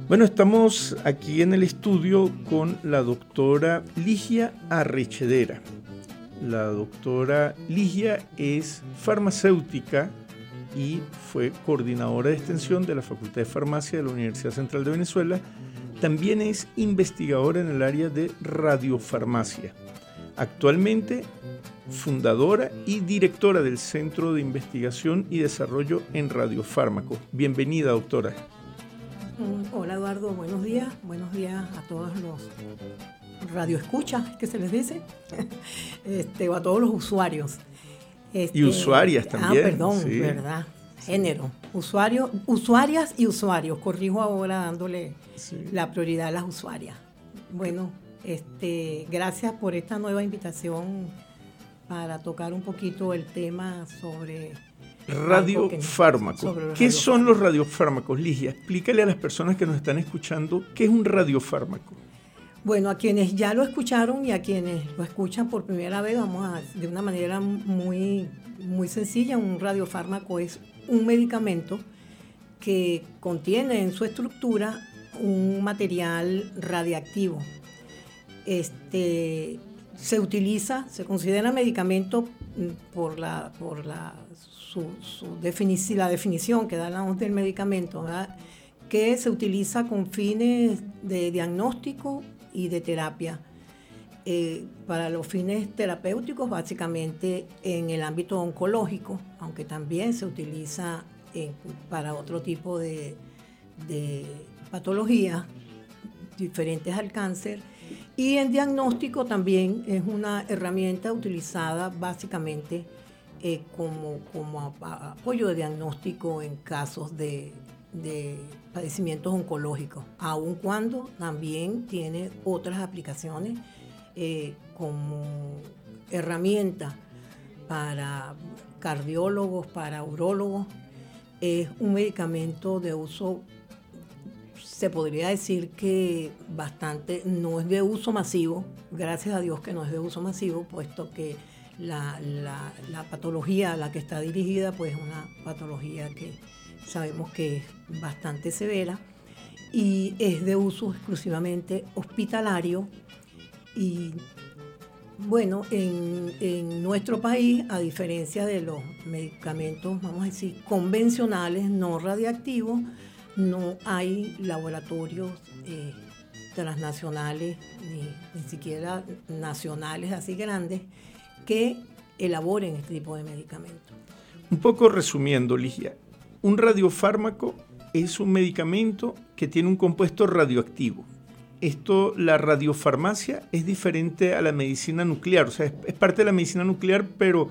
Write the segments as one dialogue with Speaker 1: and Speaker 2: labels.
Speaker 1: Bueno, estamos aquí en el estudio con la doctora Ligia Arrechedera. La doctora Ligia es farmacéutica y fue coordinadora de extensión de la Facultad de Farmacia de la Universidad Central de Venezuela. También es investigadora en el área de radiofarmacia. Actualmente, fundadora y directora del Centro de Investigación y Desarrollo en Radiofármacos. Bienvenida, doctora.
Speaker 2: Hola, Eduardo, buenos días. Buenos días a todos los radioescuchas, que se les dice, o a todos los usuarios.
Speaker 1: Y usuarias también.
Speaker 2: Perdón,
Speaker 1: sí.
Speaker 2: ¿Verdad? Género. Usuarias y usuarios. Corrijo ahora dándole la prioridad a las usuarias. Bueno, gracias por esta nueva invitación para tocar un poquito el tema sobre
Speaker 1: radiofármacos. ¿Qué son los radiofármacos, Ligia? Explícale a las personas que nos están escuchando qué es un radiofármaco.
Speaker 2: Bueno, a quienes ya lo escucharon y a quienes lo escuchan por primera vez, de una manera muy, muy sencilla, un radiofármaco es un medicamento que contiene en su estructura un material radiactivo. Se utiliza, se considera medicamento por la definición que da la OMS del medicamento, ¿verdad? Que se utiliza con fines de diagnóstico y de terapia. Para los fines terapéuticos, básicamente en el ámbito oncológico, aunque también se utiliza para otro tipo de patologías diferentes al cáncer. Y en diagnóstico también es una herramienta utilizada básicamente como apoyo de diagnóstico en casos de padecimientos oncológicos, aun cuando también tiene otras aplicaciones como herramienta para cardiólogos, para urólogos. Es un medicamento de uso, se podría decir que bastante, no es de uso masivo, gracias a Dios que no es de uso masivo, puesto que la patología a la que está dirigida pues es una patología que sabemos que es bastante severa y es de uso exclusivamente hospitalario. Y bueno, en nuestro país, a diferencia de los medicamentos, vamos a decir, convencionales, no radiactivos, no hay laboratorios transnacionales, ni siquiera nacionales así grandes, que elaboren este tipo de medicamentos.
Speaker 1: Un poco resumiendo, Ligia, un radiofármaco es un medicamento que tiene un compuesto radioactivo. La radiofarmacia es diferente a la medicina nuclear, o sea, es parte de la medicina nuclear, pero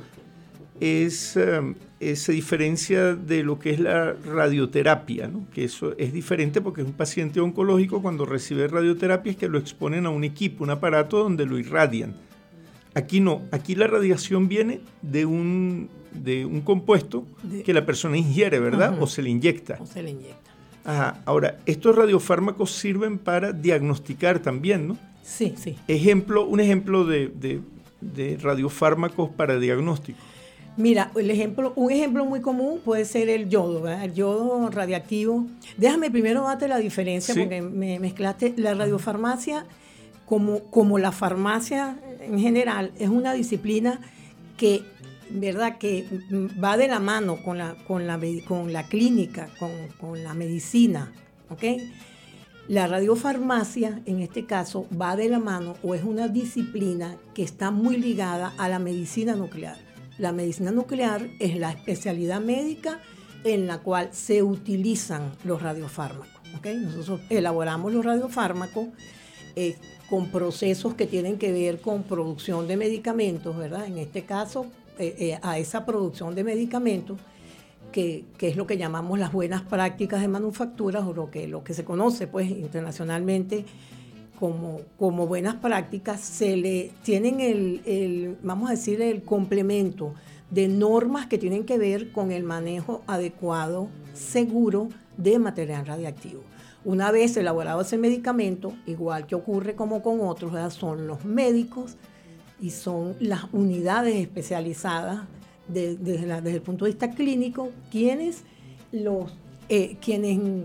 Speaker 1: se diferencia de lo que es la radioterapia, ¿no? Que eso es diferente porque es un paciente oncológico cuando recibe radioterapia es que lo exponen a un equipo, un aparato donde lo irradian. Aquí no, aquí la radiación viene de un compuesto que la persona ingiere, ¿verdad?
Speaker 2: Uh-huh.
Speaker 1: O se le inyecta.
Speaker 2: O se le inyecta.
Speaker 1: Ajá. Ahora, estos radiofármacos sirven para diagnosticar también, ¿no?
Speaker 2: Sí.
Speaker 1: Un ejemplo de radiofármacos para diagnóstico.
Speaker 2: Mira, un ejemplo muy común puede ser el yodo, ¿verdad? El yodo radiactivo. Déjame primero darte la diferencia, porque me mezclaste. La radiofarmacia, como la farmacia en general, es una disciplina que, ¿verdad?, que va de la mano con la clínica, con la medicina, ¿ok? La radiofarmacia, en este caso, va de la mano o es una disciplina que está muy ligada a la medicina nuclear. La medicina nuclear es la especialidad médica en la cual se utilizan los radiofármacos, ¿ok? Nosotros elaboramos los radiofármacos con procesos que tienen que ver con producción de medicamentos, ¿verdad? En este caso, a esa producción de medicamentos, que es lo que llamamos las buenas prácticas de manufactura, o lo que se conoce pues internacionalmente como buenas prácticas, se le tienen vamos a decir, el complemento de normas que tienen que ver con el manejo adecuado, seguro de material radiactivo. Una vez elaborado ese medicamento, igual que ocurre como con otros, ¿verdad?, son los médicos y son las unidades especializadas desde el punto de vista clínico quienes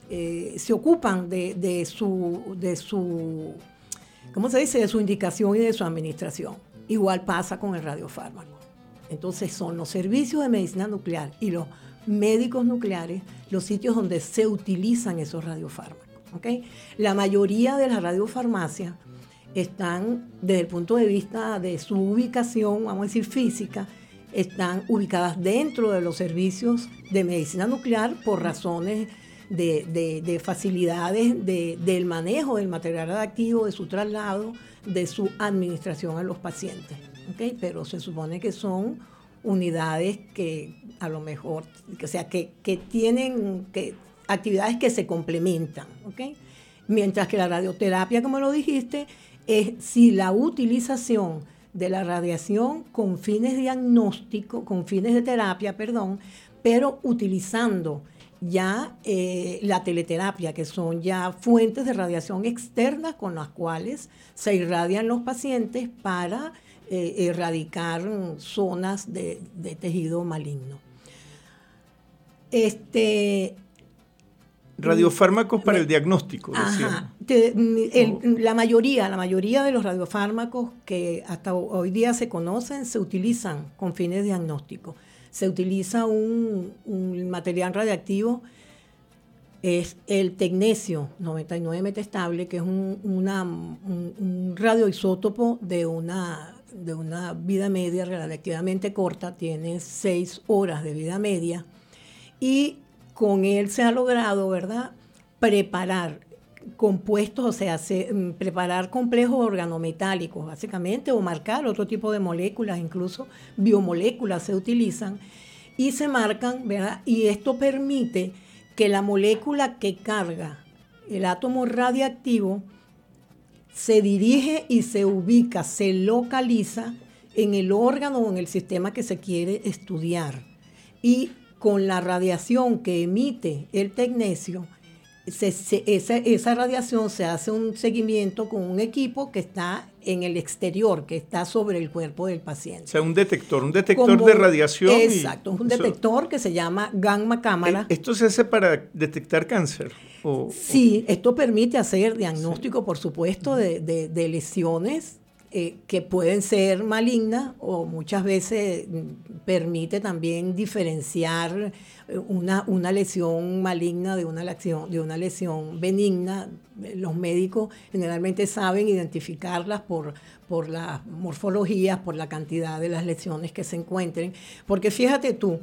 Speaker 2: se ocupan de su, ¿cómo se dice?, de su indicación y de su administración. Igual pasa con el radiofármaco. Entonces son los servicios de medicina nuclear y los médicos nucleares los sitios donde se utilizan esos radiofármacos. ¿Okay? La mayoría de las radiofarmacias están, desde el punto de vista de su ubicación, vamos a decir física, están ubicadas dentro de los servicios de medicina nuclear por razones de facilidades del manejo del material radioactivo, de su traslado, de su administración a los pacientes. ¿Okay? Pero se supone que son unidades que a lo mejor, o sea, que tienen actividades que se complementan. ¿Okay? Mientras que la radioterapia, como lo dijiste, es si la utilización de la radiación con fines diagnósticos, con fines de terapia, pero utilizando ya la teleterapia, que son ya fuentes de radiación externas con las cuales se irradian los pacientes para erradicar zonas de tejido maligno.
Speaker 1: Radiofármacos para el diagnóstico.
Speaker 2: Ajá. La mayoría de los radiofármacos que hasta hoy día se conocen se utilizan con fines diagnósticos. Se utiliza un material radiactivo, es el tecnesio 99 metestable, que es un radioisótopo de una vida media relativamente corta, tiene 6 horas de vida media, y con él se ha logrado, ¿verdad?, preparar compuestos, o sea, preparar complejos organometálicos, básicamente, o marcar otro tipo de moléculas, incluso biomoléculas se utilizan, y se marcan, ¿verdad? Y esto permite que la molécula que carga el átomo radiactivo se dirige y se ubica, se localiza en el órgano o en el sistema que se quiere estudiar. Y con la radiación que emite el tecnesio, esa radiación se hace un seguimiento con un equipo que está en el exterior, que está sobre el cuerpo del paciente. O
Speaker 1: sea, un detector de radiación.
Speaker 2: Exacto, un detector que se llama gamma cámara.
Speaker 1: ¿Esto se hace para detectar cáncer?
Speaker 2: Sí, esto permite hacer diagnóstico, por supuesto, de lesiones que pueden ser malignas, o muchas veces permite también diferenciar una lesión maligna de una lesión benigna. Los médicos generalmente saben identificarlas por las morfologías, por la cantidad de las lesiones que se encuentren. Porque fíjate tú,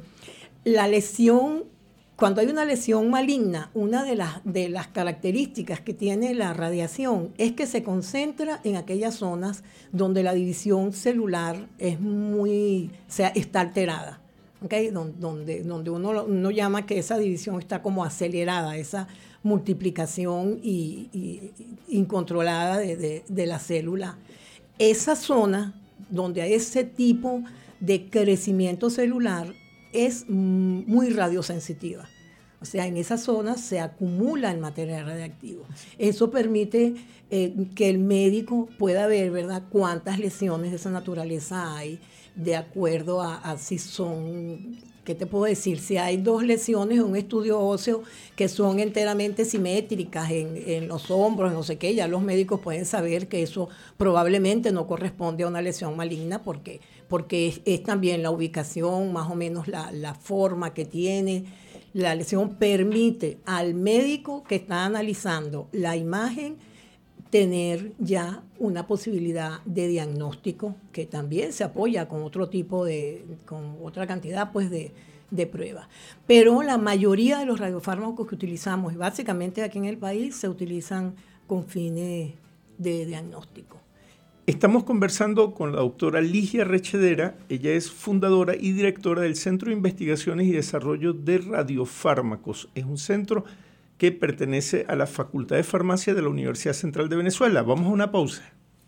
Speaker 2: cuando hay una lesión maligna, una de las características que tiene la radiación es que se concentra en aquellas zonas donde la división celular está alterada, ¿okay? Donde uno llama que esa división está como acelerada, esa multiplicación incontrolada de la célula. Esa zona donde hay ese tipo de crecimiento celular es muy radiosensitiva. O sea, en esa zona se acumula el material radiactivo. Eso permite que el médico pueda ver, ¿verdad?, cuántas lesiones de esa naturaleza hay, de acuerdo a si son, ¿qué te puedo decir? Si hay 2 lesiones en un estudio óseo que son enteramente simétricas en los hombros, no sé qué, ya los médicos pueden saber que eso probablemente no corresponde a una lesión maligna porque es también la ubicación, más o menos la forma que tiene. La lesión permite al médico que está analizando la imagen tener ya una posibilidad de diagnóstico que también se apoya con con otra cantidad pues de pruebas. Pero la mayoría de los radiofármacos que utilizamos, básicamente aquí en el país, se utilizan con fines de diagnóstico.
Speaker 1: Estamos conversando con la doctora Ligia Arrechedera. Ella es fundadora y directora del Centro de Investigaciones y Desarrollo de Radiofármacos. Es un centro que pertenece a la Facultad de Farmacia de la Universidad Central de Venezuela. Vamos a una pausa.